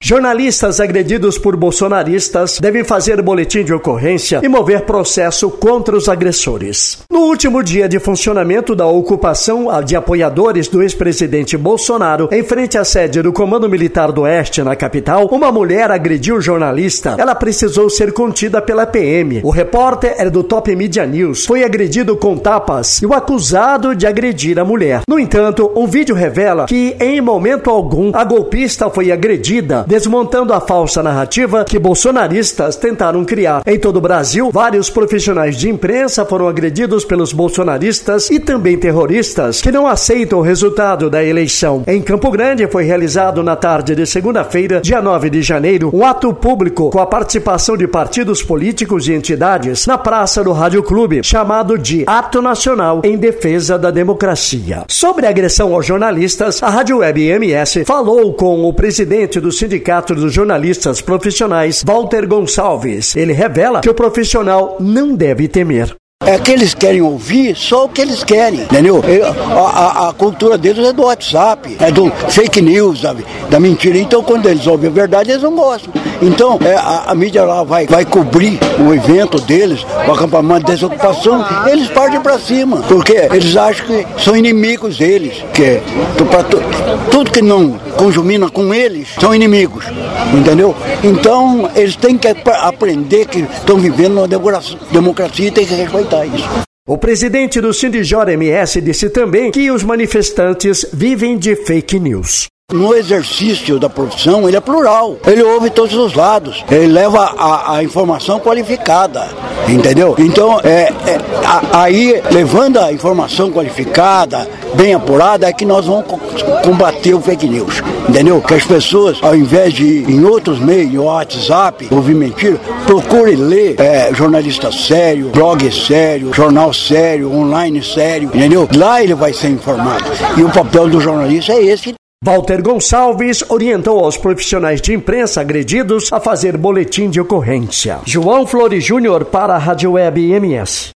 Jornalistas agredidos por bolsonaristas devem fazer boletim de ocorrência e mover processo contra os agressores. No último dia de funcionamento da ocupação de apoiadores do ex-presidente Bolsonaro, em frente à sede do Comando Militar do Oeste, na capital, uma mulher agrediu o jornalista. Ela precisou ser contida pela PM. O repórter era do Top Media News. Foi agredido com tapas e o acusado de agredir a mulher. No entanto, um vídeo revela que, em momento algum, a golpista foi agredida, desmontando a falsa narrativa que bolsonaristas tentaram criar. Em todo o Brasil, vários profissionais de imprensa foram agredidos pelos bolsonaristas e também terroristas que não aceitam o resultado da eleição. Em Campo Grande, foi realizado na tarde de segunda-feira, dia 9 de janeiro, um ato público com a participação de partidos políticos e entidades na Praça do Rádio Clube, chamado de Ato Nacional em Defesa da Democracia. Sobre a agressão aos jornalistas, a Rádio Web MS falou com o presidente do Sindicato dos Jornalistas Profissionais, Walter Gonçalves. Ele revela que o profissional não deve temer. É que eles querem ouvir só o que eles querem, entendeu? A cultura deles é do WhatsApp, é do fake news, sabe? Da mentira. Então, quando eles ouvem a verdade, eles não gostam. Então, a mídia lá vai cobrir o evento deles, o acampamento de desocupação, eles partem pra cima, porque eles acham que são inimigos deles, que tudo que não conjumina com eles são inimigos, entendeu? Então, eles têm que aprender que estão vivendo numa democracia e têm que respeitar isso. O presidente do Sindijor MS disse também que os manifestantes vivem de fake news. No exercício da profissão, ele é plural. Ele ouve todos os lados. Ele leva a informação qualificada, entendeu? Então, aí, levando a informação qualificada, bem apurada, é que nós vamos combater o fake news, entendeu? Que as pessoas, ao invés de ir em outros meios, no WhatsApp, ouvir mentira, procure ler jornalista sério, blog sério, jornal sério, online sério, entendeu? Lá ele vai ser informado. E o papel do jornalista é esse. Walter Gonçalves orientou aos profissionais de imprensa agredidos a fazer boletim de ocorrência. João Flores Júnior para a Rádio Web MS.